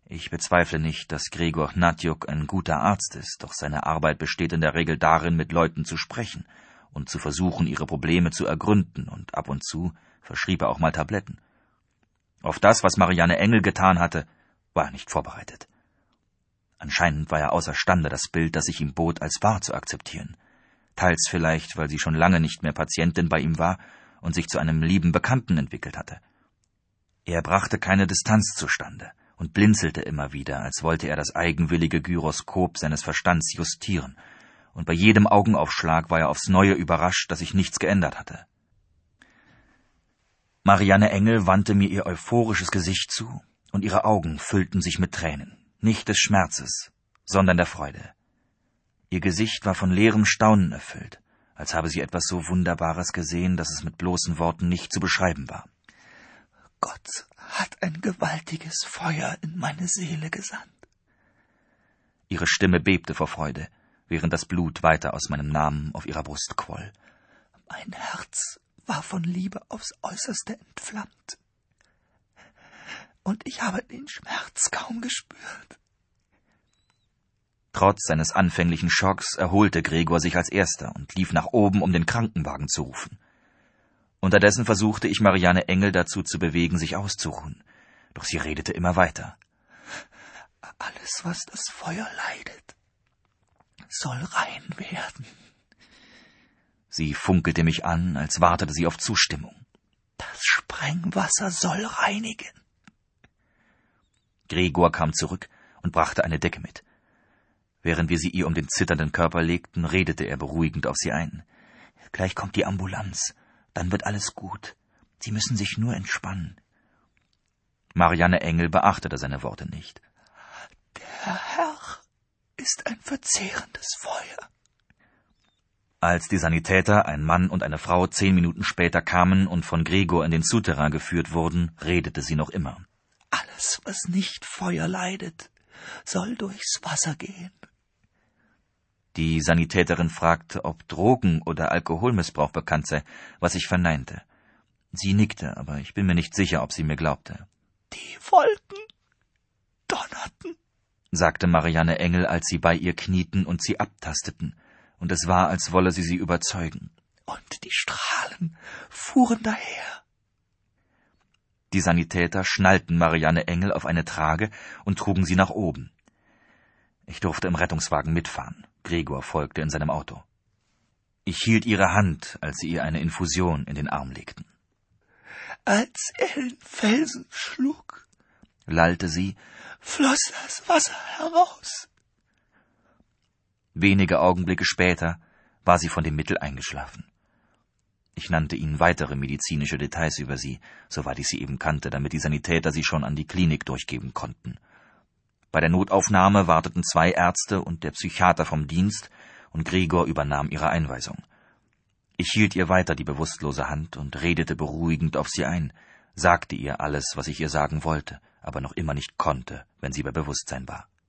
Ich bezweifle nicht, dass Gregor Hnatjuk ein guter Arzt ist, doch seine Arbeit besteht in der Regel darin, mit Leuten zu sprechen und zu versuchen, ihre Probleme zu ergründen, und ab und zu verschrieb er auch mal Tabletten. Auf das, was Marianne Engel getan hatte, war er nicht vorbereitet. Anscheinend war er außerstande, das Bild, das ich ihm bot, als wahr zu akzeptieren. Teils vielleicht, weil sie schon lange nicht mehr Patientin bei ihm war und sich zu einem lieben Bekannten entwickelt hatte. Er brachte keine Distanz zustande und blinzelte immer wieder, als wollte er das eigenwillige Gyroskop seines Verstands justieren, und bei jedem Augenaufschlag war er aufs Neue überrascht, dass sich nichts geändert hatte. Marianne Engel wandte mir ihr euphorisches Gesicht zu, und ihre Augen füllten sich mit Tränen, nicht des Schmerzes, sondern der Freude. Ihr Gesicht war von leerem Staunen erfüllt, als habe sie etwas so Wunderbares gesehen, dass es mit bloßen Worten nicht zu beschreiben war. Gott hat ein gewaltiges Feuer in meine Seele gesandt. Ihre Stimme bebte vor Freude, während das Blut weiter aus meinem Namen auf ihrer Brust quoll. Mein Herz war von Liebe aufs Äußerste entflammt. Und ich habe den Schmerz kaum gespürt. Trotz seines anfänglichen Schocks erholte Gregor sich als Erster und lief nach oben, um den Krankenwagen zu rufen. Unterdessen versuchte ich Marianne Engel dazu zu bewegen, sich auszuruhen, doch sie redete immer weiter. Alles, was das Feuer leidet, soll rein werden. Sie funkelte mich an, als wartete sie auf Zustimmung. Das Sprengwasser soll reinigen. Gregor kam zurück und brachte eine Decke mit. Während wir sie ihr um den zitternden Körper legten, redete er beruhigend auf sie ein. Gleich kommt die Ambulanz, dann wird alles gut. Sie müssen sich nur entspannen. Marianne Engel beachtete seine Worte nicht. Der Herr ist ein verzehrendes Feuer. Als die Sanitäter, ein Mann und eine Frau, 10 Minuten später kamen und von Gregor in den Souterrain geführt wurden, redete sie noch immer. Alles, was nicht Feuer leidet, soll durchs Wasser gehen. Die Sanitäterin fragte, ob Drogen- oder Alkoholmissbrauch bekannt sei, was ich verneinte. Sie nickte, aber ich bin mir nicht sicher, ob sie mir glaubte. Die Wolken donnerten, sagte Marianne Engel, als sie bei ihr knieten und sie abtasteten, und es war, als wolle sie überzeugen. Und die Strahlen fuhren daher. Die Sanitäter schnallten Marianne Engel auf eine Trage und trugen sie nach oben. Ich durfte im Rettungswagen mitfahren. Gregor folgte in seinem Auto. Ich hielt ihre Hand, als sie ihr eine Infusion in den Arm legten. Als er den Felsen schlug, lallte sie, floss das Wasser heraus. Wenige Augenblicke später war sie von dem Mittel eingeschlafen. Ich nannte ihnen weitere medizinische Details über sie, soweit ich sie eben kannte, damit die Sanitäter sie schon an die Klinik durchgeben konnten. Bei der Notaufnahme warteten 2 Ärzte und der Psychiater vom Dienst, und Gregor übernahm ihre Einweisung. Ich hielt ihr weiter die bewusstlose Hand und redete beruhigend auf sie ein, sagte ihr alles, was ich ihr sagen wollte, aber noch immer nicht konnte, wenn sie bei Bewusstsein war.